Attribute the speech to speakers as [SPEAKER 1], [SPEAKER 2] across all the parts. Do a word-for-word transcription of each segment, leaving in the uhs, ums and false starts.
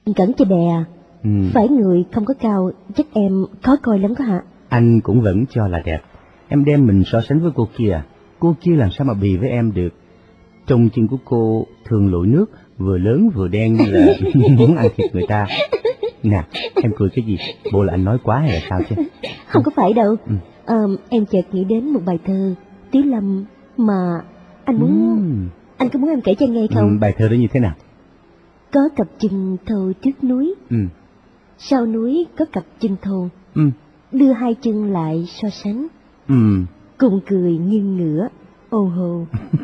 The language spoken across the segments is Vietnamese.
[SPEAKER 1] Anh Cẩn chơi bè à? Ừ. Phải người không có cao, chắc em khó coi lắm có hả?
[SPEAKER 2] Anh cũng vẫn cho là đẹp. Em đem mình so sánh với cô kia à? Cô kia làm sao mà bì với em được? Trông chân của cô thường lội nước, vừa lớn vừa đen như là muốn ăn thịt người ta. Nè, em cười cái gì? Bộ là anh nói quá hay là sao chứ?
[SPEAKER 1] Không có phải đâu. Ừ. À, em chợt nghĩ đến một bài thơ Tiếu Lâm mà anh muốn... Ừ. Anh có muốn em kể cho anh nghe không?
[SPEAKER 2] Ừ, bài thơ đó như thế nào?
[SPEAKER 1] Có cặp chân thô trước núi, ừ. Sau núi có cặp chân thô, ừ. Đưa hai chân lại so sánh, ừ. Cùng cười nghiêng ngửa, ô hô.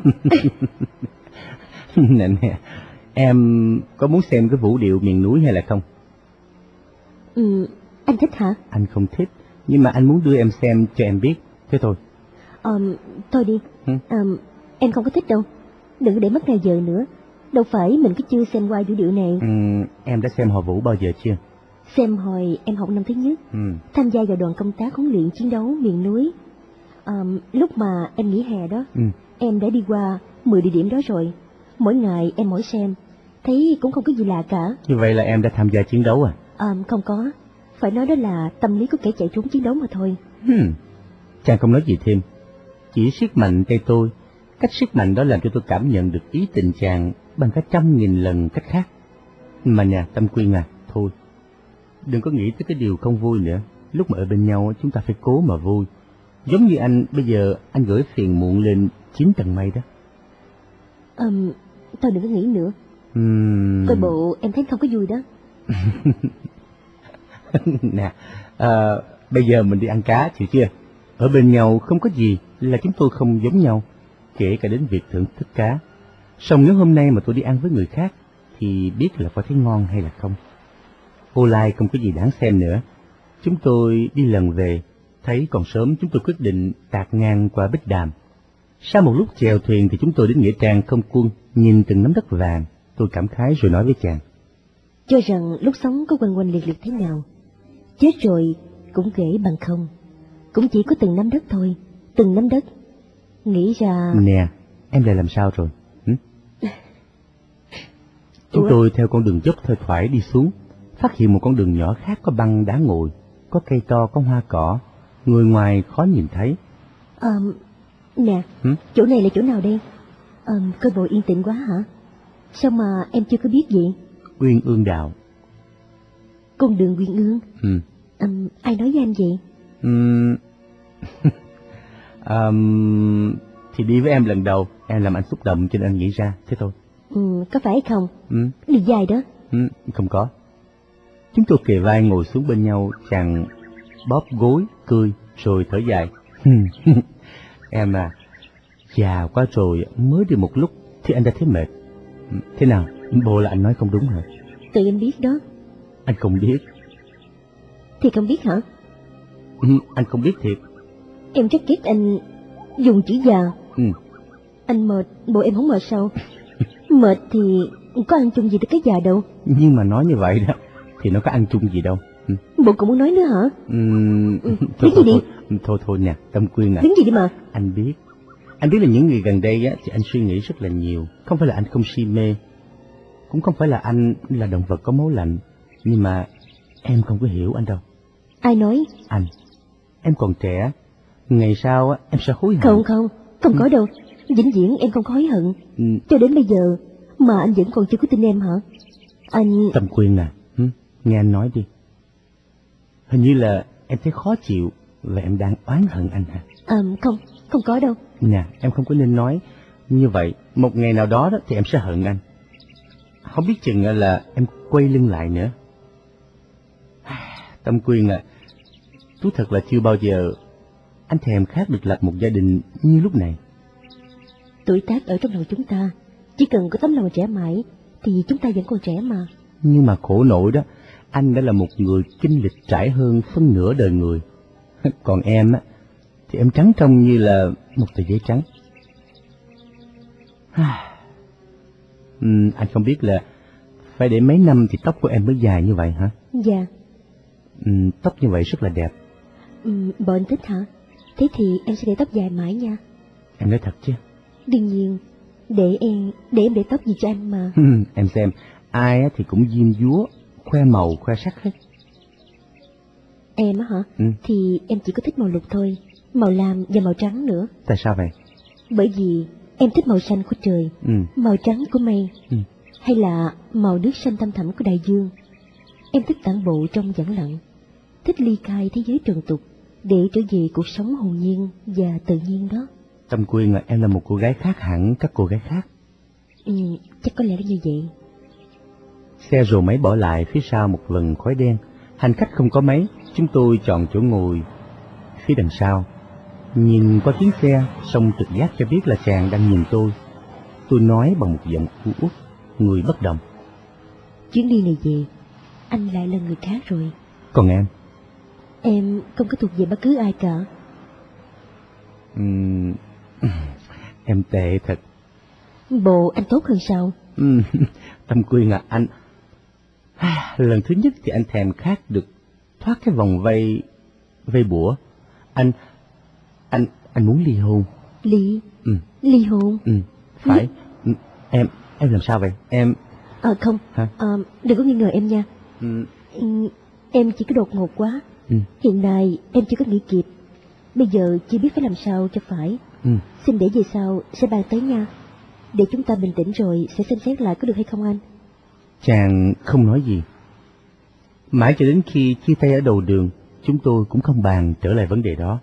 [SPEAKER 2] Nè nè, em có muốn xem cái vũ điệu miền núi hay là không?
[SPEAKER 1] Ừ, anh thích hả?
[SPEAKER 2] Anh không thích, nhưng mà anh muốn đưa em xem cho em biết, thế thôi.
[SPEAKER 1] Um, thôi đi, ừ? um, em không có thích đâu, đừng để mất ngày giờ nữa. Đâu phải mình cứ chưa xem qua vũ điệu này.
[SPEAKER 2] Ừ, em đã xem hò vũ bao giờ chưa?
[SPEAKER 1] Xem hồi em học năm thứ nhất, ừ. Tham gia vào đoàn công tác huấn luyện chiến đấu miền núi. Um, lúc mà em nghỉ hè đó, ừ. Em đã đi qua mười địa điểm đó rồi. Mỗi ngày em mỗi xem, thấy cũng không có gì lạ cả.
[SPEAKER 2] Như vậy là em đã tham gia chiến đấu à?
[SPEAKER 1] Um, không có, phải nói đó là tâm lý của kẻ chạy trốn chiến đấu mà thôi.
[SPEAKER 2] Hmm. Chàng không nói gì thêm, chỉ siết mạnh tay tôi. Cách siết mạnh đó làm cho tôi cảm nhận được ý tình chàng bằng cả trăm nghìn lần cách khác. Mà nè, Tâm Quyên à, thôi, đừng có nghĩ tới cái điều không vui nữa. Lúc mà ở bên nhau chúng ta phải cố mà vui. Giống như anh, bây giờ anh gửi phiền muộn lên chín tầng mây đó.
[SPEAKER 1] Um, thôi đừng có nghĩ nữa. Uhm... Coi bộ em thấy không có vui đó.
[SPEAKER 2] Nè, à, bây giờ mình đi ăn cá, chịu chưa? Ở bên nhau không có gì là chúng tôi không giống nhau, kể cả đến việc thưởng thức cá. Song nếu hôm nay mà tôi đi ăn với người khác, thì biết là có thấy ngon hay là không. Ô Lai không có gì đáng xem nữa. Chúng tôi đi lần về, thấy còn sớm chúng tôi quyết định tạt ngang qua Bích Đàm. Sau một lúc chèo thuyền thì chúng tôi đến nghĩa trang Không Quân, nhìn từng nắm đất vàng. Tôi cảm khái rồi nói với chàng.
[SPEAKER 1] Cho rằng lúc sống có quanh quanh liệt liệt thế nào, chết rồi cũng ghê bằng không. Cũng chỉ có từng nắm đất thôi, từng nắm đất. Nghĩ ra...
[SPEAKER 2] Nè, em lại làm sao rồi? Hử? Chúng Ủa? tôi theo con đường dốc thoải thoải đi xuống, phát hiện một con đường nhỏ khác có băng đá ngồi, có cây to, có hoa cỏ, người ngoài khó nhìn thấy.
[SPEAKER 1] À, nè, Hử? Chỗ này là chỗ nào đây? À, coi bộ yên tĩnh quá hả? Sao mà em chưa có biết gì?
[SPEAKER 2] Uyên Ương Đạo.
[SPEAKER 1] Con đường Uyên Ương? Ừ. À, ai nói với anh vậy?
[SPEAKER 2] Uhm... um, thì đi với em lần đầu, em làm anh xúc động cho nên anh nghĩ ra, thế thôi.
[SPEAKER 1] Ừ, có phải không? Ừ. Đi dài đó?
[SPEAKER 2] Ừ, không có. Chúng tôi kề vai ngồi xuống bên nhau, chàng bóp gối, cười, rồi thở dài. Em à, già quá rồi, mới đi một lúc thì anh đã thấy mệt. Thế nào, bộ là anh nói không đúng hả?
[SPEAKER 1] Tự em biết đó.
[SPEAKER 2] Anh không biết.
[SPEAKER 1] Thì không biết hả?
[SPEAKER 2] Ừ, anh không biết thiệt.
[SPEAKER 1] Em rất ghét anh dùng chữ già. Ừ. Anh mệt, bộ em không mệt sao? Mệt thì có ăn chung gì tới cái già đâu.
[SPEAKER 2] Nhưng mà nói như vậy đó thì nó có ăn chung gì đâu. Ừ.
[SPEAKER 1] Bộ cũng muốn nói nữa hả? Ừ,
[SPEAKER 2] ừ, thôi, thôi, thôi, thôi, thôi thôi nè, Tâm Quyên à.
[SPEAKER 1] Đứng gì đi mà.
[SPEAKER 2] Anh biết. Anh biết là những người gần đây á thì anh suy nghĩ rất là nhiều. Không phải là anh không si mê, cũng không phải là anh là động vật có máu lạnh, nhưng mà em không có hiểu anh đâu.
[SPEAKER 1] Ai nói?
[SPEAKER 2] Anh. Em còn trẻ, ngày sau á em sẽ hối hận.
[SPEAKER 1] Không không, không ừ. có đâu. Vĩnh viễn em không có hối hận. Ừ. Cho đến bây giờ mà anh vẫn còn chưa có tin em hả? Anh...
[SPEAKER 2] Tâm Quyên à, ừ? Nghe anh nói đi. Hình như là em thấy khó chịu và em đang oán hận anh hả?
[SPEAKER 1] À, không, không có đâu.
[SPEAKER 2] Nè, em không có nên nói như vậy. Một ngày nào đó, đó thì em sẽ hận anh. Không biết chừng là em quay lưng lại nữa. Tâm Quyên à, thú thật là chưa bao giờ anh thèm khát được lập một gia đình như lúc này.
[SPEAKER 1] Tuổi tác ở trong lòng chúng ta, chỉ cần có tấm lòng trẻ mãi thì chúng ta vẫn còn trẻ mà.
[SPEAKER 2] Nhưng mà khổ nổi đó, anh đã là một người kinh lịch trải hơn phân nửa đời người. Còn em á, thì em trắng trông như là một tờ giấy trắng. uhm, anh không biết là phải để mấy năm thì tóc của em mới dài như vậy hả?
[SPEAKER 1] Dạ.
[SPEAKER 2] uhm, Tóc như vậy rất là đẹp.
[SPEAKER 1] uhm, Bộ anh thích hả? Thế thì em sẽ để tóc dài mãi nha.
[SPEAKER 2] Em nói thật chứ?
[SPEAKER 1] Đương nhiên, để em để em để tóc gì cho anh mà.
[SPEAKER 2] Em xem, ai thì cũng diêm dúa, khoe màu, khoe sắc hết.
[SPEAKER 1] Em á hả?
[SPEAKER 2] Ừ.
[SPEAKER 1] Thì em chỉ có thích màu lục thôi, màu lam và màu trắng nữa.
[SPEAKER 2] Tại sao vậy?
[SPEAKER 1] Bởi vì em thích màu xanh của trời,
[SPEAKER 2] ừ.
[SPEAKER 1] màu trắng của mây,
[SPEAKER 2] ừ.
[SPEAKER 1] hay là màu nước xanh thăm thẳm của đại dương. Em thích tản bộ trong vắng lặng, thích ly khai thế giới trần tục để trở về cuộc sống hồn nhiên và tự nhiên đó.
[SPEAKER 2] Tâm Quyên à, em là một cô gái khác hẳn các cô gái khác.
[SPEAKER 1] Ừ, chắc có lẽ là như vậy.
[SPEAKER 2] Xe rồ máy bỏ lại phía sau một vầng khói đen. Hành khách không có mấy, chúng tôi chọn chỗ ngồi phía đằng sau. Nhìn qua tiếng xe, song trực giác cho biết là chàng đang nhìn tôi. Tôi nói bằng một giọng u uất, người bất động.
[SPEAKER 1] Chuyến đi này về, anh lại là người khác rồi.
[SPEAKER 2] Còn em?
[SPEAKER 1] Em không có thuộc về bất cứ ai cả.
[SPEAKER 2] Uhm, em tệ thật.
[SPEAKER 1] Bộ anh tốt hơn sao?
[SPEAKER 2] Uhm, Tâm Quyên à, anh... Lần thứ nhất thì anh thèm khát được thoát cái vòng vây vây bủa. Anh anh anh muốn ly hôn.
[SPEAKER 1] Ly?
[SPEAKER 2] Ừ.
[SPEAKER 1] Ly hôn?
[SPEAKER 2] Ừ, phải. Ừ. Em em làm sao vậy? Em
[SPEAKER 1] Ờ à, không.
[SPEAKER 2] Hả?
[SPEAKER 1] À, đừng có nghi ngờ em nha.
[SPEAKER 2] Ừ.
[SPEAKER 1] Ừ, em chỉ có đột ngột quá.
[SPEAKER 2] Ừ.
[SPEAKER 1] Hiện nay em chưa có nghĩ kịp. Bây giờ chưa biết phải làm sao cho phải.
[SPEAKER 2] Ừ.
[SPEAKER 1] Xin để về sau sẽ bàn tới nha. Để chúng ta bình tĩnh rồi sẽ xem xét lại có được hay không anh?
[SPEAKER 2] Chàng không nói gì. Mãi cho đến khi chia tay ở đầu đường, chúng tôi cũng không bàn trở lại vấn đề đó.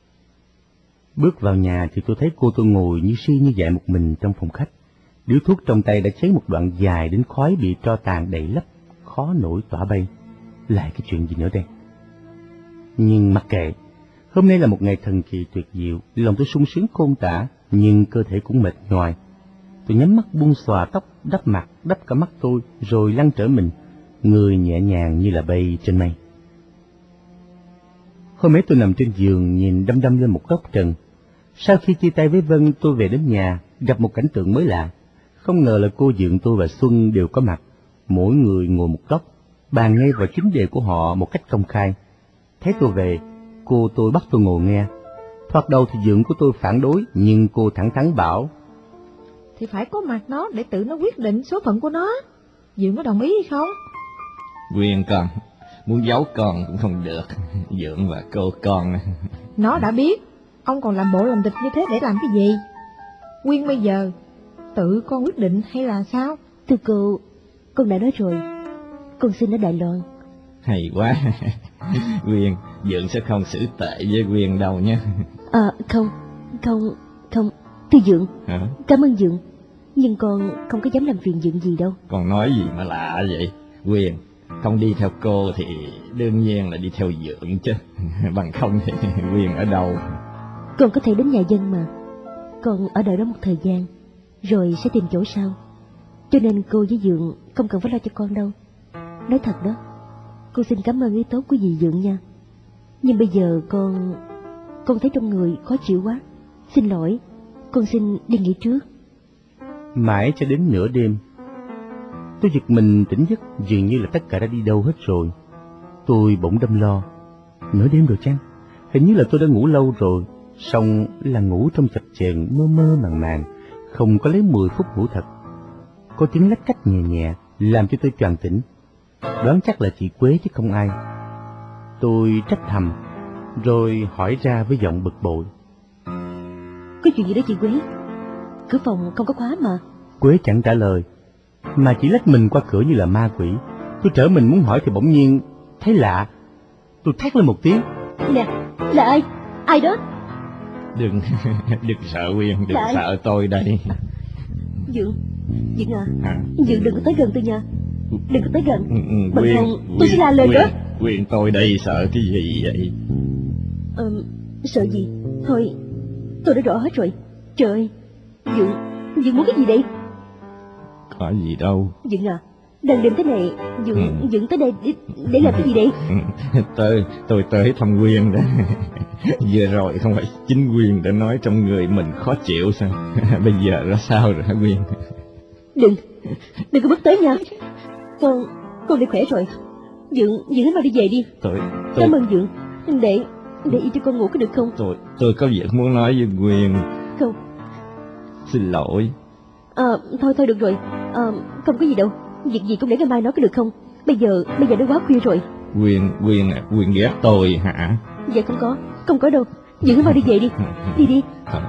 [SPEAKER 2] Bước vào nhà thì tôi thấy cô tôi ngồi như si như dại một mình trong phòng khách. Điếu thuốc trong tay đã cháy một đoạn dài đến khói bị tro tàn đầy lấp, khó nổi tỏa bay. Lại cái chuyện gì nữa đây? Nhưng mặc kệ, hôm nay là một ngày thần kỳ tuyệt diệu, lòng tôi sung sướng khôn tả, nhưng cơ thể cũng mệt nhoài. Tôi nhắm mắt buông xòa tóc, đắp mặt, đắp cả mắt tôi, rồi lăn trở mình, người nhẹ nhàng như là bay trên mây. Hôm ấy tôi nằm trên giường nhìn đăm đăm lên một góc trần. Sau khi chia tay với Vân, tôi về đến nhà, gặp một cảnh tượng mới lạ. Không ngờ là cô Dượng tôi và Xuân đều có mặt, mỗi người ngồi một góc, bàn ngay vào chính đề của họ một cách công khai. Thấy tôi về, cô tôi bắt tôi ngồi nghe. Thoạt đầu thì Dượng của tôi phản đối, nhưng cô thẳng thắn bảo:
[SPEAKER 3] thì phải có mặt nó để tự nó quyết định số phận của nó. Dượng có đồng ý hay không?
[SPEAKER 4] Quyên con, muốn giấu con cũng không được. Dượng và cô con.
[SPEAKER 3] Nó đã biết, ông còn làm bộ làm tịch như thế để làm cái gì? Quyên bây giờ, tự con quyết định hay là sao?
[SPEAKER 1] Thưa cô, con đã nói rồi, con xin ở Đài Loan.
[SPEAKER 4] Hay quá. Quyên, Dượng sẽ không xử tệ với Quyên đâu nha.
[SPEAKER 1] À, không, không, không, thưa Dượng.
[SPEAKER 4] Hả?
[SPEAKER 1] Cảm ơn Dượng, nhưng con không có dám làm phiền Dượng gì đâu.
[SPEAKER 4] Con nói gì mà lạ vậy? Quyên, không đi theo cô thì đương nhiên là đi theo Dượng chứ. Bằng không thì Quyên ở đâu?
[SPEAKER 1] Con có thể đến nhà dân mà. Con ở đợi đó một thời gian, rồi sẽ tìm chỗ sau. Cho nên cô với Dượng không cần phải lo cho con đâu. Nói thật đó, con xin cảm ơn ý tốt của dì Dượng nha. Nhưng bây giờ con... con thấy trong người khó chịu quá. Xin lỗi, con xin đi nghỉ trước.
[SPEAKER 2] Mãi cho đến nửa đêm, tôi giật mình tỉnh giấc, dường như là tất cả đã đi đâu hết rồi. Tôi bỗng đâm lo. Nửa đêm rồi chăng? Hình như là tôi đã ngủ lâu rồi, song là ngủ trong chập chờn mơ mơ màng màng, không có lấy mười phút ngủ thật. Có tiếng lách cách nhẹ nhẹ làm cho tôi choàng tỉnh. Đoán chắc là chị Quế chứ không ai. Tôi trách thầm, rồi hỏi ra với giọng bực bội:
[SPEAKER 1] Có chuyện gì đó chị Quế? Cửa phòng không có khóa mà.
[SPEAKER 2] Quế chẳng trả lời, mà chỉ lách mình qua cửa như là ma quỷ. Tôi trở mình muốn hỏi thì bỗng nhiên thấy lạ. Tôi thét lên một tiếng:
[SPEAKER 1] Nè, là ai? Ai đó?
[SPEAKER 4] Đừng, đừng sợ Quyên, đừng
[SPEAKER 1] Lại.
[SPEAKER 4] sợ tôi đây.
[SPEAKER 1] Dượng, Dượng à,
[SPEAKER 4] Hả?
[SPEAKER 1] Dượng đừng có tới gần tôi nha. Đừng có tới gần.
[SPEAKER 4] Ừ, ừ,
[SPEAKER 1] Bằng
[SPEAKER 4] Quyên,
[SPEAKER 1] không tôi sẽ la lên đó.
[SPEAKER 4] Quyên, tôi đây sợ cái gì vậy?
[SPEAKER 1] Ờ, sợ gì? Thôi, tôi đã rõ hết rồi. Trời ơi, Dượng, Dượng muốn cái gì đây?
[SPEAKER 4] Có gì đâu.
[SPEAKER 1] Dượng à, đang đêm thế này, Dượng,
[SPEAKER 4] Ừ.
[SPEAKER 1] Dượng tới đây để, để làm cái gì đây?
[SPEAKER 4] Tôi, tôi tới thăm Quyên đó. Vừa rồi không phải chính Quyên đã nói trong người mình khó chịu sao? Bây giờ ra sao rồi hả Quyên?
[SPEAKER 1] Đừng, đừng có bước tới nha. Con, con đi khỏe rồi. Dượng, Dượng hãy mau đi về đi.
[SPEAKER 4] Tôi, tôi,
[SPEAKER 1] Cảm ơn Dượng. Để, để y cho con ngủ có được không?
[SPEAKER 4] tôi, tôi có việc muốn nói với Quyên.
[SPEAKER 1] Không.
[SPEAKER 4] Xin lỗi.
[SPEAKER 1] À, thôi thôi được rồi. À, không có gì đâu. Việc gì cũng để ngày mai nói có được không? bây giờ, bây giờ đã quá khuya rồi.
[SPEAKER 4] Quyên, Quyên à, Quyên ghét tôi hả?
[SPEAKER 1] Dạ không có, không có đâu. Dượng vào đi về đi, đi đi.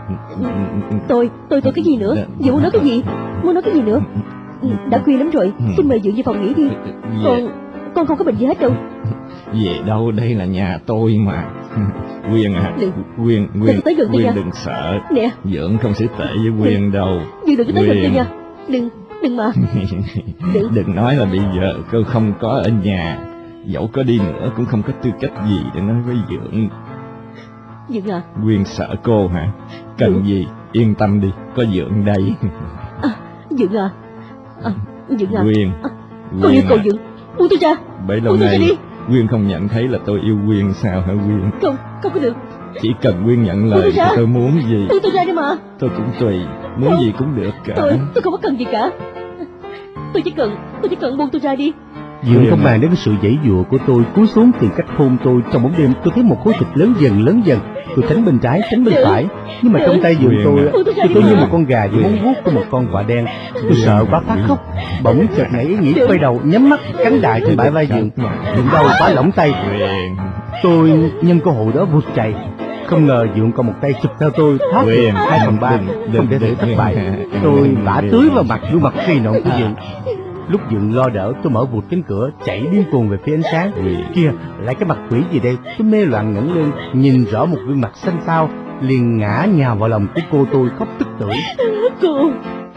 [SPEAKER 1] Tôi, tôi, tôi cái gì nữa? Dượng muốn nói cái gì? Muốn nói cái gì nữa? Đã khuya lắm rồi, xin mời Dượng về phòng nghỉ đi. Con, con không có bệnh gì hết đâu.
[SPEAKER 4] Về đâu, đây là nhà tôi mà. Quyên à,
[SPEAKER 1] đừng.
[SPEAKER 4] Quyên, Quyên,
[SPEAKER 1] tới gần
[SPEAKER 4] Quyên đừng sợ.
[SPEAKER 1] Nè,
[SPEAKER 4] Dượng không xử tệ với Quyên đâu.
[SPEAKER 1] Dượng đừng có tới gần tôi nha. Đừng, đừng mà.
[SPEAKER 4] Đừng. Đừng nói là bây giờ cô không có ở nhà. Dẫu có đi nữa cũng không có tư cách gì để nói với Dượng.
[SPEAKER 1] Dượng à?
[SPEAKER 4] Quyên sợ cô hả? Cần Dượng. Gì yên tâm đi, có Dượng đây.
[SPEAKER 1] À, Dượng à, à Dượng à.
[SPEAKER 4] Quyên,
[SPEAKER 1] à, Con yêu cầu Dượng, buông tôi ra.
[SPEAKER 4] Bấy lâu nay Quyên không nhận thấy là tôi yêu Quyên sao hả Quyên?
[SPEAKER 1] Không, không có được.
[SPEAKER 4] Chỉ cần Quyên nhận lời thì tôi muốn gì.
[SPEAKER 1] Buông tôi ra đi mà.
[SPEAKER 4] Tôi cũng tùy, muốn không. Gì cũng được cả.
[SPEAKER 1] Tôi, tôi không có cần gì cả. Tôi chỉ cần, tôi chỉ cần buông tôi ra đi.
[SPEAKER 2] Dượng không màng đến cái sự giãy giụa của tôi, cúi xuống tìm cách hôn tôi. Trong bóng đêm tôi thấy một khối thịt lớn dần lớn dần. Tôi tránh bên trái, tránh bên phải, nhưng mà trong tay Dượng tôi, tôi tôi như một con gà với móng vuốt của một con quạ đen. Tôi sợ quá phát khóc, bỗng chợt nảy ý nghĩ quay đầu nhắm mắt cắn đại trên bãi vai Dượng. Dượng đau quá lỏng tay. Tôi nhân cơ hội đó vụt chạy. Không ngờ Dượng còn một tay chụp theo tôi thoát được hai phần ba, không để để thất bại. Tôi vả tưới vào mặt gương mặt gầy nộn của Dượng. Lúc Dượng lo đỡ, tôi mở vụt cánh cửa, chạy điên cuồng về phía ánh sáng. Kia, lại cái mặt quỷ gì đây? Tôi mê loạn ngẩng lên, nhìn rõ một gương mặt xanh xao, liền ngã nhào vào lòng của cô tôi khóc tức tưởi.
[SPEAKER 1] Cô,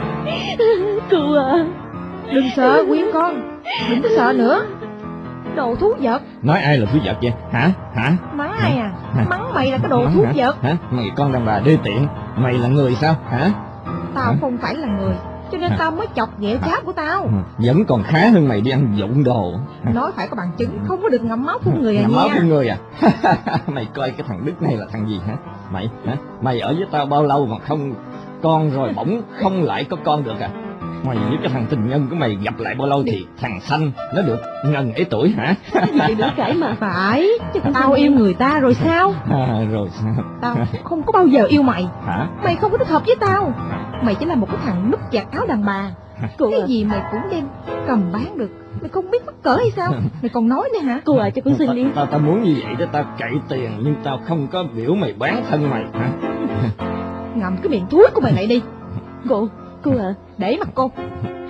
[SPEAKER 1] cô à.
[SPEAKER 3] Đừng sợ Quyên con, đừng có sợ nữa. Đồ thú vật.
[SPEAKER 4] Nói ai là thú vật vậy? Hả? Hả?
[SPEAKER 3] Mắng ai à? Hả? Mắng mày là cái đồ thú
[SPEAKER 4] hả?
[SPEAKER 3] vật.
[SPEAKER 4] Hả? Mày con đàn bà đê tiện. Mày là người sao? Hả?
[SPEAKER 3] Tao hả? Không phải là người, cho nên hả? Tao mới chọc ghẹo cháu của tao.
[SPEAKER 4] Vẫn còn khá hơn mày đi ăn vụng đồ.
[SPEAKER 3] Nói phải có bằng chứng, không có được ngậm máu phun người à
[SPEAKER 4] ngậm
[SPEAKER 3] nha.
[SPEAKER 4] Ngậm máu phun người à? Mày coi cái thằng Đức này là thằng gì hả? Mày hả? Mày ở với tao bao lâu mà không con rồi bỗng không lại có con được à? Mày với cái thằng tình nhân của mày gặp lại bao lâu thì thằng Xanh nó được ngần ấy tuổi hả?
[SPEAKER 1] Gì nữa cãi mà.
[SPEAKER 3] Phải, chứ tao yêu người ta rồi sao?
[SPEAKER 4] À, rồi sao?
[SPEAKER 3] Tao không có bao giờ yêu mày.
[SPEAKER 4] Hả?
[SPEAKER 3] Mày không có thích hợp với tao. Mày chỉ là một cái thằng núp chặt áo đàn bà. Cô cái à? Gì mày cũng đem cầm bán được. Mày không biết mắc cỡ hay sao? Mày còn nói nữa hả?
[SPEAKER 1] Cô à, cho con xin đi.
[SPEAKER 4] Tao tao muốn như vậy đó, tao cậy tiền nhưng tao không có biểu mày bán thân mày hả?
[SPEAKER 3] Ngậm cái miệng thúi của mày lại đi.
[SPEAKER 1] Cô, cô à,
[SPEAKER 3] để mặt cô.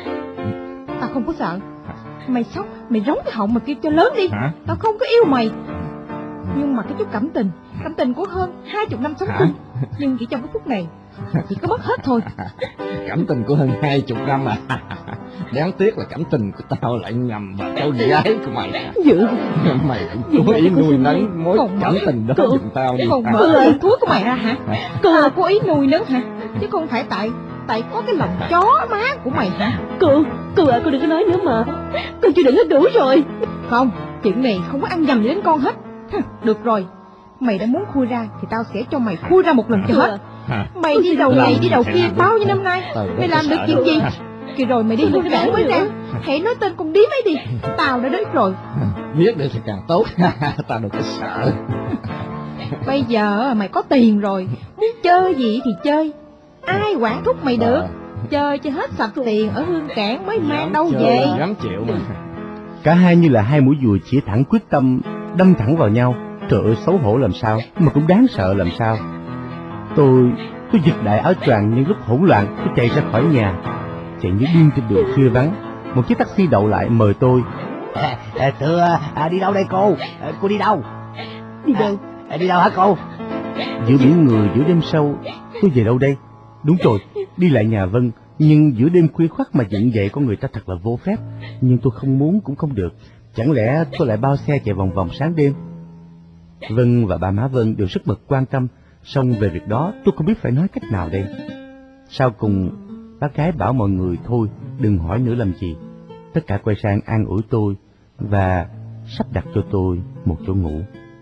[SPEAKER 3] Tao không có sợ. Mày sốc, mày rống cái họng mà kêu cho lớn đi.
[SPEAKER 4] Hả?
[SPEAKER 3] Tao không có yêu mày. Nhưng mà cái chút cảm tình, cảm tình của hơn hai chục năm sống chung, nhưng chỉ trong cái phút này chỉ có mất hết thôi.
[SPEAKER 4] Cảm tình của hơn hai chục năm à? Đáng tiếc là cảm tình của tao lại nhầm vào cháu gái của mày.
[SPEAKER 1] Dượng,
[SPEAKER 4] mày cũng cố ý nuôi nấng mối cảm tình đó giùm tao đi.
[SPEAKER 3] Còn mở lời thuốc của mày ra hả? Tao cố ý nuôi nấng hả? Chứ không phải tại tại có cái lòng chó má của mày hả?
[SPEAKER 1] Cô, cô à, cô đừng có nói nữa mà. Con chưa đựng hết đủ rồi.
[SPEAKER 3] Không, chuyện này không có ăn nhầm gì đến con hết. Được rồi, mày đã muốn khui ra thì tao sẽ cho mày khui ra một lần cho hết.
[SPEAKER 4] Hả?
[SPEAKER 3] Mày đi đầu này đi đầu kia bao nhiêu năm nay, mày làm được chuyện gì? Kìa rồi mày đi một đảng mới ra, hãy nói tên con điếm ấy đi. Tao đã đến rồi.
[SPEAKER 4] Biết được thì càng tốt. Tao đừng có sợ.
[SPEAKER 3] Bây giờ mày có tiền rồi, muốn chơi gì thì chơi, ai quản thúc mày được. Chơi cho hết sạch tiền ở Hương Cảng mới mang đâu về.
[SPEAKER 4] Dám chịu mà.
[SPEAKER 2] Cả hai như là hai mũi dùi chỉ thẳng quyết tâm đâm thẳng vào nhau. Trời ơi, xấu hổ làm sao mà cũng đáng sợ làm sao. Tôi tôi giật đại áo choàng, nhưng lúc hỗn loạn tôi chạy ra khỏi nhà, chạy như điên trên đường khuya vắng. Một chiếc taxi đậu lại mời tôi.
[SPEAKER 5] À, à, thưa, à, đi đâu đây cô? À, cô đi đâu?
[SPEAKER 1] Đi đâu?
[SPEAKER 5] À, à, đi đâu hả cô?
[SPEAKER 2] Giữa biển người, giữa đêm sâu, tôi về đâu đây? Đúng rồi, đi lại nhà Vân. Nhưng giữa đêm khuya khoắt mà dựng dậy con người ta thật là vô phép. Nhưng tôi không muốn cũng không được. Chẳng lẽ tôi lại bao xe chạy vòng vòng sáng đêm? Vân và ba má Vân đều rất mực quan tâm. Song về việc đó tôi không biết phải nói cách nào đây. Sau cùng bác gái bảo mọi người thôi, đừng hỏi nữa làm gì. Tất cả quay sang an ủi tôi và sắp đặt cho tôi một chỗ ngủ.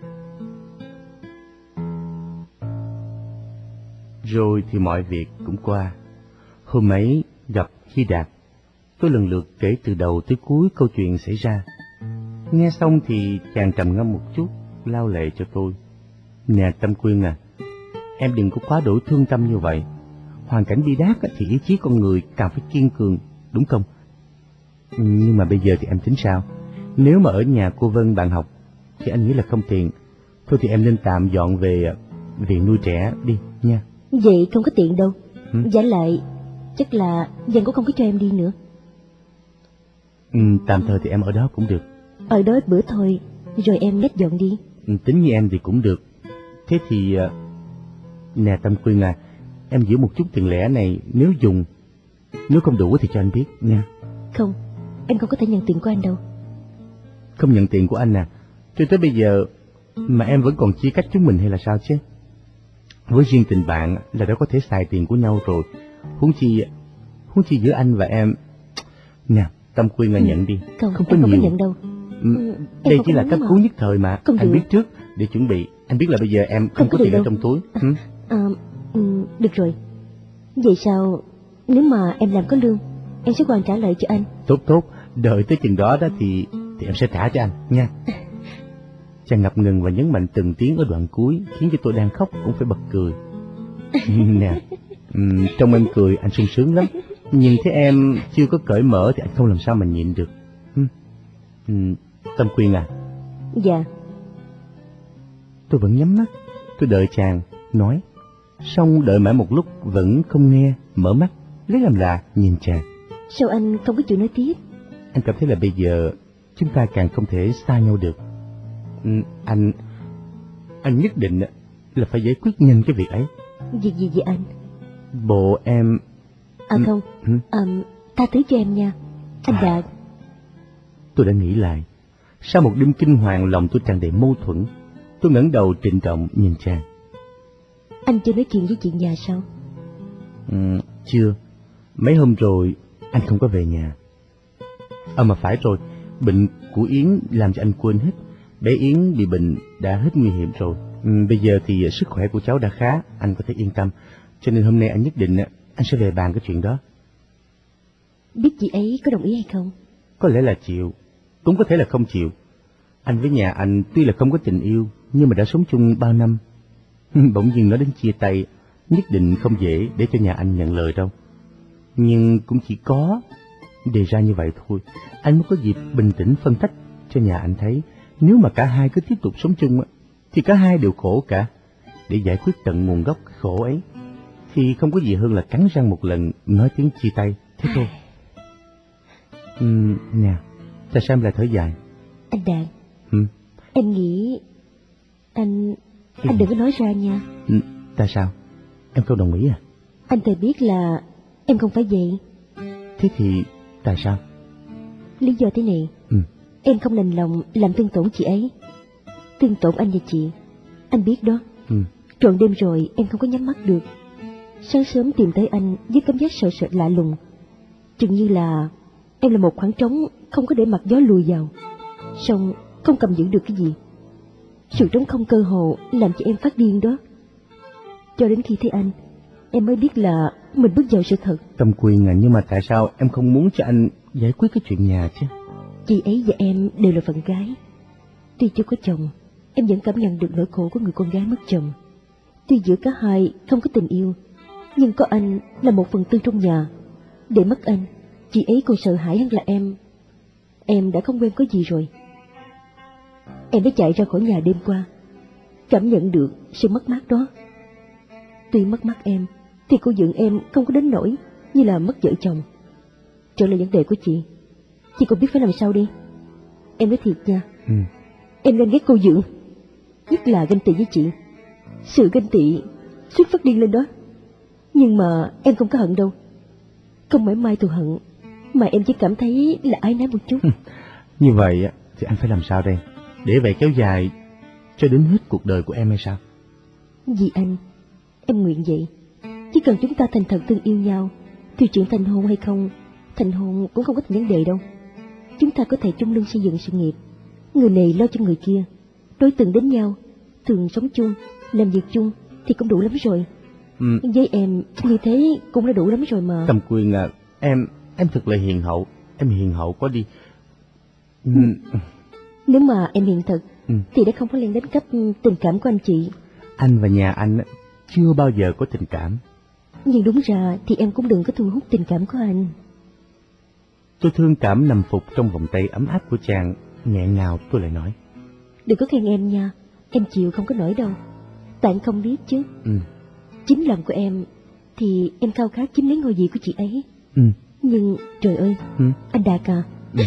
[SPEAKER 2] Rồi thì mọi việc cũng qua. Hôm ấy gặp Hy Đạt, tôi lần lượt kể từ đầu tới cuối câu chuyện xảy ra. Nghe xong thì chàng trầm ngâm một chút, lau lệ cho tôi. Nè Tâm Quyên à, em đừng có quá đỗi thương tâm như vậy. Hoàn cảnh bi đát thì ý chí con người càng phải kiên cường, đúng không? Nhưng mà bây giờ thì em tính sao? nếu mà ở nhà cô Vân bạn học thì anh nghĩ là không tiện. Thôi thì em nên tạm dọn về viện nuôi trẻ đi nha.
[SPEAKER 1] Vậy không có tiện đâu.
[SPEAKER 2] Ừ?
[SPEAKER 1] Giả lại chắc là Vân cũng không có cho em đi nữa.
[SPEAKER 2] Ừ, tạm thời thì em ở đó cũng được.
[SPEAKER 1] Ở đó bữa thôi, rồi em nhét dọn đi.
[SPEAKER 2] Ừ, tính như em thì cũng được. Thế thì nè Tâm Quyên à, em giữ một chút tiền lẻ này, nếu dùng, nếu không đủ thì cho anh biết nha.
[SPEAKER 1] Không, em không có thể nhận tiền của anh đâu.
[SPEAKER 2] Không nhận tiền của anh à? Cho tới bây giờ mà em vẫn còn chia cách chúng mình hay là sao chứ? Với riêng tình bạn là đã có thể xài tiền của nhau rồi, huống chi huống chi giữa anh và em. Nè Tâm Quyên là nhận đi.
[SPEAKER 1] Không,
[SPEAKER 2] không có
[SPEAKER 1] em không
[SPEAKER 2] nhiều.
[SPEAKER 1] có nhận đâu.
[SPEAKER 2] Ừ, đây chỉ là cấp cứu nhất thời mà.
[SPEAKER 1] Không
[SPEAKER 2] anh
[SPEAKER 1] được.
[SPEAKER 2] biết trước để chuẩn bị. Anh biết là bây giờ em không, không có, có tiền đâu. Ở trong túi.
[SPEAKER 1] À, à, ừ, được rồi. Vậy sao nếu mà em làm có lương, em sẽ hoàn trả lại cho anh.
[SPEAKER 2] Tốt tốt, đợi tới chừng đó đó thì thì em sẽ trả cho anh nha. Chàng ngập ngừng và nhấn mạnh từng tiếng ở đoạn cuối, khiến cho tôi đang khóc cũng phải bật cười. Nè, um, trong em cười anh sung sướng lắm, nhìn thấy em chưa có cởi mở thì anh không làm sao mà nhịn được. um, um, Tâm Quyên à.
[SPEAKER 1] Dạ.
[SPEAKER 2] Tôi vẫn nhắm mắt, tôi đợi chàng nói, xong đợi mãi một lúc vẫn không nghe, mở mắt lấy làm lạ nhìn chàng.
[SPEAKER 1] Sao anh không có chịu nói tiếp?
[SPEAKER 2] Anh cảm thấy là bây giờ chúng ta càng không thể xa nhau được. ừ, Anh Anh nhất định là phải giải quyết nhanh cái việc ấy.
[SPEAKER 1] Việc gì vậy anh?
[SPEAKER 2] Bộ em...
[SPEAKER 1] À không,
[SPEAKER 2] ừ.
[SPEAKER 1] à, tha thứ cho em nha anh Đạt.
[SPEAKER 2] Tôi đã nghĩ lại. Sau một đêm kinh hoàng, lòng tôi tràn đầy mâu thuẫn. Tôi ngẩng đầu trịnh trọng nhìn chàng.
[SPEAKER 1] Anh chưa nói chuyện với chị nhà sao?
[SPEAKER 2] Ừ, chưa. Mấy hôm rồi anh không có về nhà. À mà phải rồi, bệnh của Yến làm cho anh quên hết. Bé Yến bị bệnh đã hết nguy hiểm rồi. ừ, Bây giờ thì sức khỏe của cháu đã khá, anh có thể yên tâm. Cho nên hôm nay anh nhất định anh sẽ về bàn cái chuyện đó.
[SPEAKER 1] Biết chị ấy có đồng ý hay không?
[SPEAKER 2] Có lẽ là chịu, cũng có thể là không chịu. Anh với nhà anh tuy là không có tình yêu, nhưng mà đã sống chung bao năm. Bỗng nhiên nói đến chia tay, nhất định không dễ để cho nhà anh nhận lời đâu. Nhưng cũng chỉ có đề ra như vậy thôi, anh mới có dịp bình tĩnh phân tích cho nhà anh thấy, nếu mà cả hai cứ tiếp tục sống chung thì cả hai đều khổ cả. Để giải quyết tận nguồn gốc khổ ấy thì không có gì hơn là cắn răng một lần nói tiếng chia tay, thế thôi. Ừm, nè, tại sao em lại thở dài?
[SPEAKER 1] Anh Đạt,
[SPEAKER 2] ừ?
[SPEAKER 1] Em nghĩ anh anh đừng có nói ra nha.
[SPEAKER 2] Ừ, tại sao? Em không đồng ý à?
[SPEAKER 1] Anh phải biết là em không phải vậy.
[SPEAKER 2] Thế thì tại sao?
[SPEAKER 1] Lý do thế này.
[SPEAKER 2] ừ.
[SPEAKER 1] Em không đành lòng làm thương tổn chị ấy, thương tổn anh và chị. Anh biết đó.
[SPEAKER 2] ừ.
[SPEAKER 1] Trọn đêm rồi em không có nhắm mắt được. Sáng sớm tìm tới anh với cảm giác sợ sệt lạ lùng, chừng như là em là một khoảng trống không có để mặt gió lùi vào, song không cầm giữ được cái gì. Sự trống không cơ hồ làm cho em phát điên đó. Cho đến khi thấy anh, em mới biết là mình bước vào sự thật.
[SPEAKER 2] Tâm Quyên à, nhưng mà tại sao em không muốn cho anh giải quyết cái chuyện nhà chứ?
[SPEAKER 1] Chị ấy và em đều là phận gái. Tuy chưa có chồng, em vẫn cảm nhận được nỗi khổ của người con gái mất chồng. Tuy giữa cả hai không có tình yêu, nhưng có anh là một phần tư trong nhà. Để mất anh, chị ấy còn sợ hãi hơn là em. Em đã không quen có gì rồi. Em đã chạy ra khỏi nhà đêm qua, cảm nhận được sự mất mát đó. Tuy mất mát em, thì cô dựng em không có đến nỗi như là mất vợ chồng. Trở lại vấn đề của chị, chị còn biết phải làm sao đi. Em nói thiệt nha,
[SPEAKER 2] ừ.
[SPEAKER 1] em ganh ghét cô Dượng, nhất là ganh tị với chị. Sự ganh tị suýt phát điên lên đó. Nhưng mà em không có hận đâu, không mãi mai thù hận, mà em chỉ cảm thấy là áy náy một chút.
[SPEAKER 2] Như vậy thì anh phải làm sao đây? Để vậy kéo dài cho đến hết cuộc đời của em hay sao?
[SPEAKER 1] Vì anh, em nguyện vậy. Chỉ cần chúng ta thành thật thương yêu nhau, thì chuyện thành hôn hay không, thành hôn cũng không có vấn đề đâu. Chúng ta có thể chung lưng xây dựng sự nghiệp, người này lo cho người kia, đối tượng đến nhau, thường sống chung, làm việc chung thì cũng đủ lắm rồi.
[SPEAKER 2] ừ.
[SPEAKER 1] Với em như thế cũng đã đủ lắm rồi mà.
[SPEAKER 2] Tâm Quyên à, em em thật là hiền hậu, em hiền hậu quá đi. ừ.
[SPEAKER 1] Nếu mà em hiền thật
[SPEAKER 2] ừ.
[SPEAKER 1] thì đã không có liên đến cấp tình cảm của anh chị.
[SPEAKER 2] Anh và nhà anh chưa bao giờ có tình cảm.
[SPEAKER 1] Nhưng đúng ra thì em cũng đừng có thu hút tình cảm của anh.
[SPEAKER 2] Tôi thương cảm nằm phục trong vòng tay ấm áp của chàng, nghẹn ngào tôi lại nói.
[SPEAKER 1] Đừng có khen em nha, em chịu không có nổi đâu. Tại anh không biết chứ.
[SPEAKER 2] Ừ.
[SPEAKER 1] Chính lòng của em thì em khao khát chiếm lấy ngôi vị của chị ấy.
[SPEAKER 2] Ừ.
[SPEAKER 1] Nhưng trời ơi, ừ. anh Đạt à.
[SPEAKER 2] Ừ.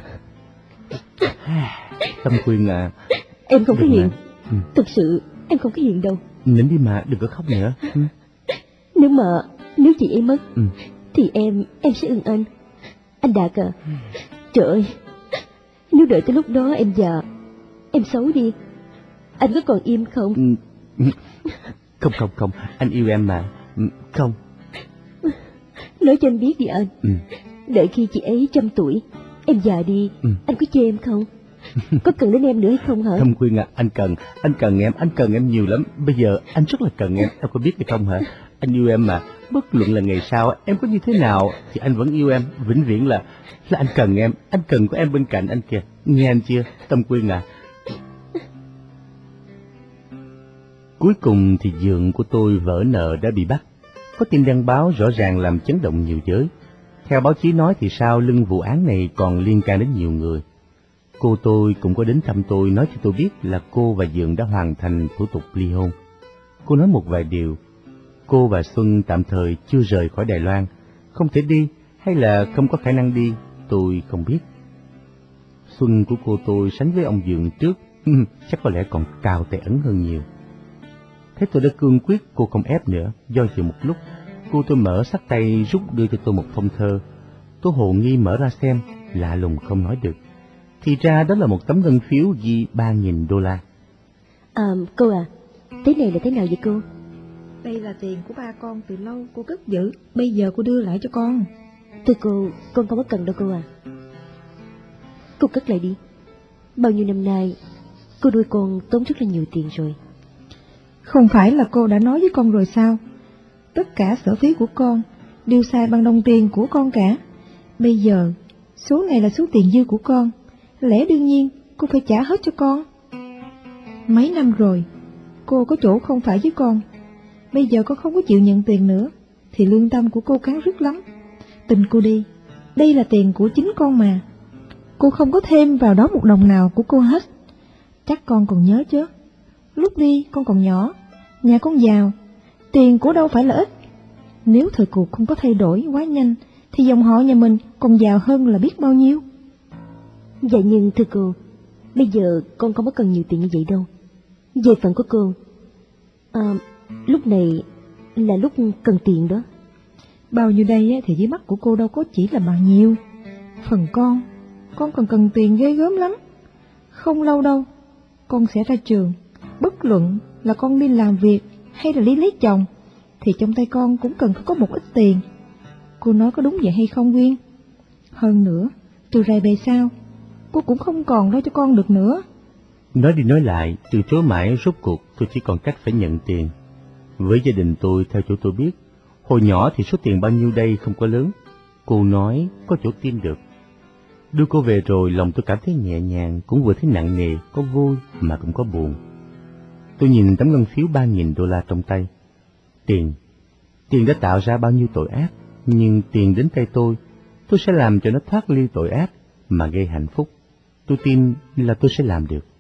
[SPEAKER 2] Tâm Quyên à.
[SPEAKER 1] Em không có hiền. Ừ. Thực sự em không có hiền đâu.
[SPEAKER 2] Nín đi mà, đừng có khóc nữa. Ừ.
[SPEAKER 1] Nếu mà nếu chị ấy mất,
[SPEAKER 2] ừ. thì
[SPEAKER 1] em em sẽ ưng anh. Anh Đạt à. Ừ. Trời ơi, nếu đợi tới lúc đó em già, em xấu đi, anh có còn im không?
[SPEAKER 2] Ừ. Không không không, anh yêu em mà. Không.
[SPEAKER 1] Nói cho anh biết đi anh.
[SPEAKER 2] Ừ.
[SPEAKER 1] Đợi khi chị ấy trăm tuổi, em già đi, ừ. anh có chê em không? Có cần đến em nữa hay không hả?
[SPEAKER 2] Thâm Quyên à, anh cần, anh cần em, anh cần em nhiều lắm. Bây giờ anh rất là cần em, em có biết hay không hả? Anh yêu em mà, bất luận là ngày sau em có như thế nào thì anh vẫn yêu em, vĩnh viễn là là anh cần em, anh cần có em bên cạnh anh kìa. Nghe anh chưa, Thâm Quyên à? Cuối cùng thì giường của tôi vỡ nợ đã bị bắt. Có tin đăng báo rõ ràng làm chấn động nhiều giới. Theo báo chí nói thì sau lưng vụ án này còn liên can đến nhiều người. Cô tôi cũng có đến thăm tôi, nói cho tôi biết là cô và Dượng đã hoàn thành thủ tục ly hôn. Cô nói một vài điều. Cô và Xuân tạm thời chưa rời khỏi Đài Loan, không thể đi hay là không có khả năng đi, tôi không biết. Xuân của cô tôi sánh với ông Dượng trước, chắc có lẽ còn cao tay ấn hơn nhiều. Thế tôi đã cương quyết, cô không ép nữa, do dự một lúc, cô tôi mở xách tay rút đưa cho tôi một phong thơ. Tôi hồ nghi mở ra xem, lạ lùng không nói được. Thì ra đó là một tấm ngân phiếu ghi ba nghìn đô la.
[SPEAKER 1] À, cô à, thế này là thế nào vậy cô?
[SPEAKER 3] Đây là tiền của ba con từ lâu cô cất giữ, bây giờ cô đưa lại cho con.
[SPEAKER 1] Thưa cô, con không có cần đâu cô à. Cô cất lại đi. Bao nhiêu năm nay, cô nuôi con tốn rất là nhiều tiền rồi.
[SPEAKER 3] Không phải là cô đã nói với con rồi sao? Tất cả sở phí của con đều xài bằng đồng tiền của con cả. Bây giờ, số này là số tiền dư của con, lẽ đương nhiên cô phải trả hết cho con. Mấy năm rồi, cô có chỗ không phải với con. Bây giờ con không có chịu nhận tiền nữa, thì lương tâm của cô cắn rứt lắm. Tin cô đi, đây là tiền của chính con mà. Cô không có thêm vào đó một đồng nào của cô hết. Chắc con còn nhớ chứ? Lúc đi con còn nhỏ, nhà con giàu, tiền của đâu phải là ít. Nếu thời cuộc không có thay đổi quá nhanh, thì dòng họ nhà mình còn giàu hơn là biết bao nhiêu.
[SPEAKER 1] Dạ nhưng thưa cô, bây giờ con không có cần nhiều tiền như vậy đâu. Về phần của cô, à, lúc này là lúc cần tiền đó.
[SPEAKER 3] Bao nhiêu đây thì dưới mắt của cô đâu có chỉ là bao nhiêu. Phần con, con còn cần tiền ghê gớm lắm. Không lâu đâu, con sẽ ra trường. Bất luận là con đi làm việc hay là đi lấy chồng, thì trong tay con cũng cần có một ít tiền. Cô nói có đúng vậy hay không Quyên? Hơn nữa, từ rày về sau, cô cũng không còn lo cho con được nữa.
[SPEAKER 2] Nói đi nói lại, từ chối mãi, rốt cuộc tôi chỉ còn cách phải nhận tiền. Với gia đình tôi, theo chỗ tôi biết, hồi nhỏ thì số tiền bao nhiêu đây không có lớn. Cô nói có chỗ tin được. Đưa cô về rồi, lòng tôi cảm thấy nhẹ nhàng, cũng vừa thấy nặng nề, có vui mà cũng có buồn. Tôi nhìn tấm ngân phiếu ba nghìn đô la trong tay. Tiền, tiền đã tạo ra bao nhiêu tội ác, nhưng tiền đến tay tôi, tôi sẽ làm cho nó thoát ly tội ác mà gây hạnh phúc. Tôi tin là tôi sẽ làm được.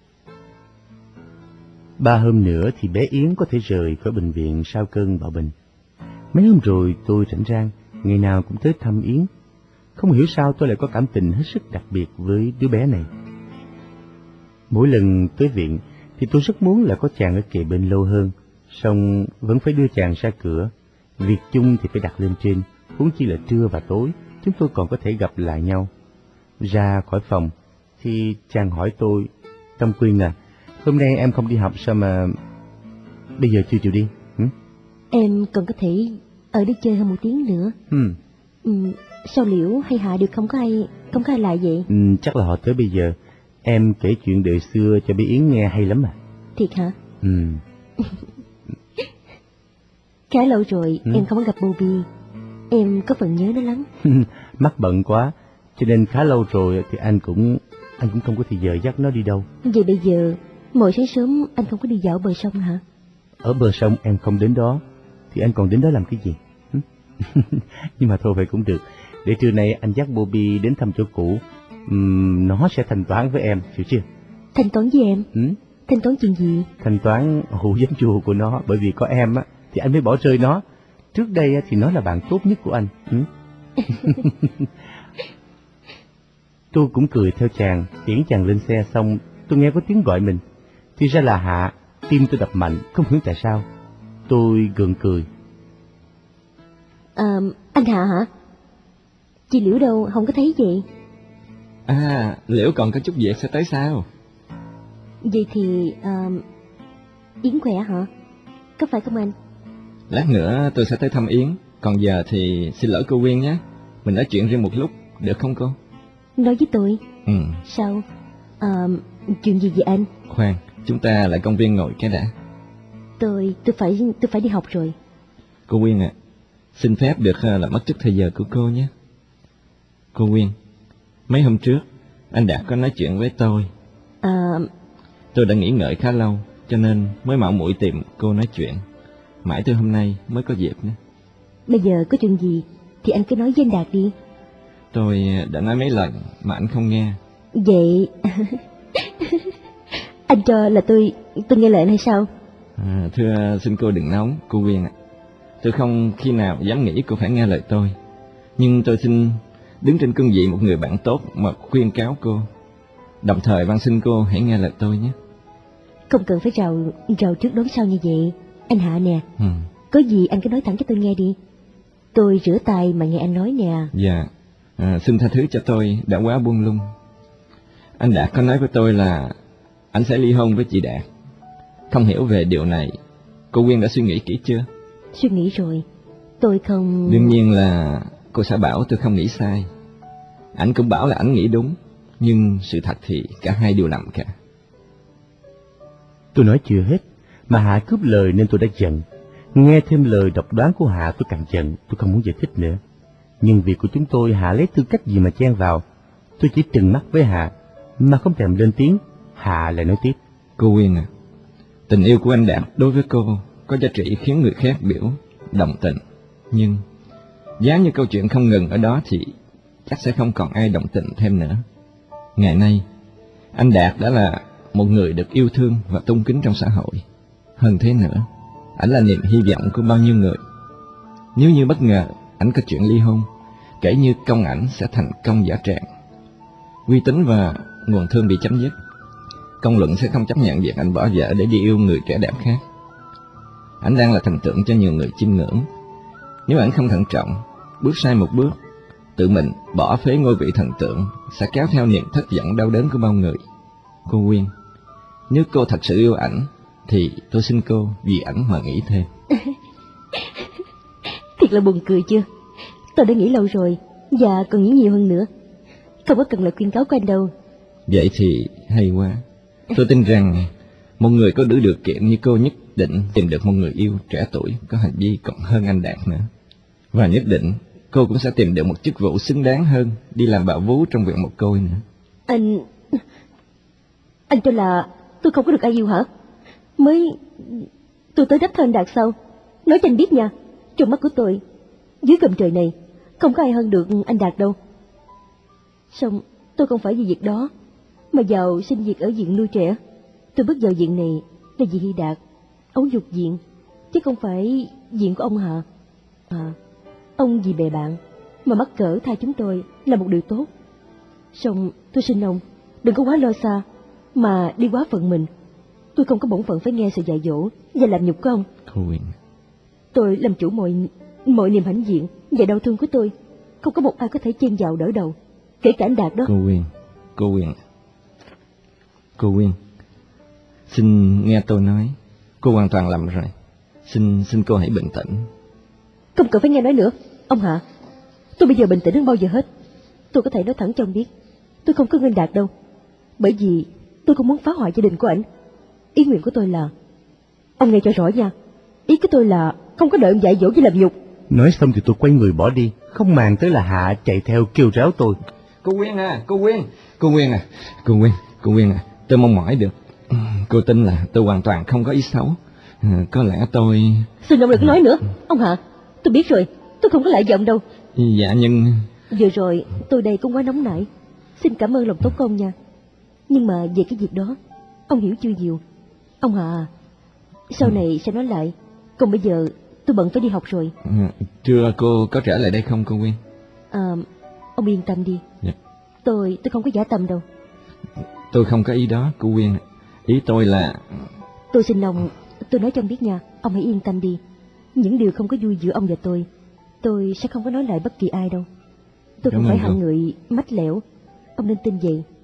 [SPEAKER 2] Ba hôm nữa thì bé Yến có thể rời khỏi bệnh viện sau cơn bạo bệnh. Mấy hôm rồi tôi rảnh rang, ngày nào cũng tới thăm Yến. Không hiểu sao tôi lại có cảm tình hết sức đặc biệt với đứa bé này. Mỗi lần tới viện thì tôi rất muốn là có chàng ở kề bên lâu hơn, song vẫn phải đưa chàng ra cửa. Việc chung thì phải đặt lên trên, huống chi là trưa và tối, chúng tôi còn có thể gặp lại nhau. Ra khỏi phòng thì chàng hỏi tôi, Tâm Quyên à, hôm nay em không đi học sao mà bây giờ chưa chịu đi? Hử?
[SPEAKER 1] Em còn có thể ở đây chơi hơn một tiếng nữa.
[SPEAKER 2] Ừ.
[SPEAKER 1] Ừ, sao Liễu hay Hạ đều không có ai, không có ai lại vậy?
[SPEAKER 2] Ừ, chắc là họ tới bây giờ. Em kể chuyện đời xưa cho bé Yến nghe hay lắm à.
[SPEAKER 1] Thiệt hả?
[SPEAKER 2] Ừ.
[SPEAKER 1] Khá lâu rồi ừ. em không có gặp Bobby. Em có phần nhớ nó lắm.
[SPEAKER 2] Mắc bận quá, cho nên khá lâu rồi thì anh cũng anh cũng không có thì giờ dắt nó đi đâu.
[SPEAKER 1] Vậy bây giờ mỗi sáng sớm anh không có đi dạo bờ sông hả?
[SPEAKER 2] Ở bờ sông em không đến đó, thì anh còn đến đó làm cái gì? Nhưng mà thôi vậy cũng được. Để trưa nay anh dắt Bobby đến thăm chỗ cũ, um, nó sẽ thanh toán với em, hiểu chưa?
[SPEAKER 1] Thanh toán với em?
[SPEAKER 2] Ừ?
[SPEAKER 1] Thanh toán chuyện gì?
[SPEAKER 2] Thanh toán hũ giấm chua của nó, bởi vì có em á thì anh mới bỏ rơi nó. Trước đây thì nó là bạn tốt nhất của anh. Ừ? Tôi cũng cười theo chàng, tiễn chàng lên xe xong, tôi nghe có tiếng gọi mình. Thì ra là Hạ, tim tôi đập mạnh, không hiểu tại sao. Tôi gượng cười.
[SPEAKER 1] À, anh Hạ hả? Chị Liễu đâu, không có thấy gì.
[SPEAKER 4] À, Liễu còn có chút việc sẽ tới sao?
[SPEAKER 1] Vậy thì uh, Yến khỏe hả? Có phải không anh?
[SPEAKER 4] Lát nữa tôi sẽ tới thăm Yến. Còn giờ thì xin lỗi cô Quyên nhé. Mình nói chuyện riêng một lúc, được không cô?
[SPEAKER 1] Nói với tôi?
[SPEAKER 4] Ừ.
[SPEAKER 1] Sao? Uh, chuyện gì vậy anh?
[SPEAKER 4] Khoan, chúng ta lại công viên ngồi cái đã.
[SPEAKER 1] Tôi, tôi phải, tôi phải đi học rồi.
[SPEAKER 4] Cô Quyên ạ, à, xin phép được là mất chút thời giờ của cô nhé. Cô Quyên, mấy hôm trước, anh Đạt có nói chuyện với tôi.
[SPEAKER 1] À...
[SPEAKER 4] Tôi đã nghĩ ngợi khá lâu, cho nên mới mạo muội tìm cô nói chuyện. Mãi tới hôm nay mới có dịp nữa.
[SPEAKER 1] Bây giờ có chuyện gì thì anh cứ nói với anh Đạt đi.
[SPEAKER 4] Tôi đã nói mấy lần mà anh không nghe.
[SPEAKER 1] Vậy anh cho là tôi tôi nghe lời anh hay sao?
[SPEAKER 4] À, thưa xin cô đừng nóng, cô Quyên ạ. Tôi không khi nào dám nghĩ cô phải nghe lời tôi. Nhưng tôi xin đứng trên cương vị một người bạn tốt mà khuyên cáo cô. Đồng thời van xin cô hãy nghe lời tôi nhé.
[SPEAKER 1] Không cần phải rào rào trước đón sau như vậy. Anh Hạ nè,
[SPEAKER 4] ừ.
[SPEAKER 1] Có gì anh cứ nói thẳng cho tôi nghe đi. Tôi rửa tay mà nghe anh nói nè.
[SPEAKER 4] Dạ, à, xin tha thứ cho tôi đã quá buông lung. Anh Đạt có nói với tôi là anh sẽ ly hôn với chị Đạt. Không hiểu về điều này, cô Quyên đã suy nghĩ kỹ chưa?
[SPEAKER 1] Suy nghĩ rồi, tôi không...
[SPEAKER 4] Đương nhiên là cô sẽ bảo tôi không nghĩ sai. Anh cũng bảo là anh nghĩ đúng, nhưng sự thật thì cả hai đều lầm cả.
[SPEAKER 2] Tôi nói chưa hết, mà Hạ cướp lời nên tôi đã giận. Nghe thêm lời độc đoán của Hạ tôi càng giận, tôi không muốn giải thích nữa. Nhưng việc của chúng tôi, Hạ lấy tư cách gì mà chen vào? Tôi chỉ trừng mắt với Hạ, mà không thèm lên tiếng. Hạ lại nói tiếp.
[SPEAKER 4] Cô Quyên à, tình yêu của anh Đạt đối với cô có giá trị khiến người khác biểu đồng tình. Nhưng giá như câu chuyện không ngừng ở đó thì chắc sẽ không còn ai đồng tình thêm nữa. Ngày nay, anh Đạt đã là một người được yêu thương và tôn kính trong xã hội. Hơn thế nữa, ảnh là niềm hy vọng của bao nhiêu người. Nếu như bất ngờ ảnh có chuyện ly hôn, kể như công ảnh sẽ thành công giả trạng. Uy tín và nguồn thương bị chấm dứt. Công luận sẽ không chấp nhận việc anh bỏ vợ để đi yêu người trẻ đẹp khác. Ảnh đang là thần tượng cho nhiều người chiêm ngưỡng. Nếu ảnh không thận trọng, bước sai một bước, tự mình bỏ phế ngôi vị thần tượng, sẽ kéo theo niềm thất vọng đau đớn của bao người. Cô Quyên, nếu cô thật sự yêu ảnh, thì tôi xin cô vì ảnh mà nghĩ thêm.
[SPEAKER 1] Thiệt là buồn cười chưa? Tôi đã nghĩ lâu rồi, và còn nghĩ nhiều hơn nữa. Không có cần lời khuyên cáo của anh đâu.
[SPEAKER 4] Vậy thì hay quá. Tôi tin rằng một người có đủ điều kiện như cô nhất định tìm được một người yêu trẻ tuổi có hành vi còn hơn anh Đạt nữa. Và nhất định cô cũng sẽ tìm được một chức vụ xứng đáng hơn đi làm bảo vú trong viện mồ côi nữa.
[SPEAKER 1] Anh... Anh cho là tôi không có được ai yêu hả? Mới... Tôi tới đắp thân Đạt sao? Nói cho anh biết nha, trong mắt của tôi, dưới gầm trời này, không có ai hơn được anh Đạt đâu. Xong, tôi không phải vì việc đó mà vào xin việc ở viện nuôi trẻ. Tôi bước vào viện này là vì Hy Đạt, ấu dục viện, chứ không phải viện của ông Hạ. À, ông vì bè bạn mà mắc cỡ thay chúng tôi là một điều tốt. Xong, tôi xin ông đừng có quá lo xa mà đi quá phận mình. Tôi không có bổn phận phải nghe sự dạy dỗ và làm nhục của ông.
[SPEAKER 4] Cô Quyên,
[SPEAKER 1] tôi làm chủ mọi mọi niềm hãnh diện và đau thương của tôi. Không có một ai có thể chen vào đỡ đầu, kể cả anh Đạt đó.
[SPEAKER 4] Cô Quyên, cô Quyên, cô Quyên, xin nghe tôi nói, cô hoàn toàn lầm rồi. Xin xin cô hãy bình tĩnh.
[SPEAKER 1] Không cần phải nghe nói nữa, ông Hạ. Tôi bây giờ bình tĩnh hơn bao giờ hết. Tôi có thể nói thẳng cho ông biết, tôi không có ngân Đạt đâu, bởi vì tôi không muốn phá hoại gia đình của ảnh. Ý nguyện của tôi là, ông nghe cho rõ nha, ý của tôi là không có đợi ông dạy dỗ với làm nhục.
[SPEAKER 2] Nói xong thì tôi quay người bỏ đi, không màng tới là Hạ chạy theo kêu ráo tôi.
[SPEAKER 4] Cô Quyên à, cô Quyên, cô Quyên à, cô Quyên, cô Quyên à, tôi mong mỏi được. Cô tin là tôi hoàn toàn không có ý xấu. À, có lẽ tôi...
[SPEAKER 1] Xin ông đừng nói nữa, ông Hạ. Tôi biết rồi, tôi không có lại giọng đâu.
[SPEAKER 4] Dạ nhưng...
[SPEAKER 1] Vừa rồi tôi đây cũng quá nóng nảy. Xin cảm ơn lòng tốt của ông nha. Nhưng mà về cái việc đó, ông hiểu chưa Diệu? Ông Hà, sau này sẽ nói lại. Còn bây giờ tôi bận phải đi học rồi.
[SPEAKER 4] Ừ, trưa cô có trở lại đây không cô Quyên?
[SPEAKER 1] À, ông yên tâm đi.
[SPEAKER 4] Dạ.
[SPEAKER 1] Tôi tôi không có giả tâm đâu.
[SPEAKER 4] Tôi không có ý đó cô Quyên. Ý tôi là...
[SPEAKER 1] Tôi xin ông, tôi nói cho ông biết nha. Ông hãy yên tâm đi. Những điều không có vui giữa ông và tôi, tôi sẽ không có nói lại bất kỳ ai đâu. Tôi
[SPEAKER 4] Cảm
[SPEAKER 1] không phải
[SPEAKER 4] ơn
[SPEAKER 1] hạng
[SPEAKER 4] cô.
[SPEAKER 1] người mách lẻo. Ông nên tin vậy.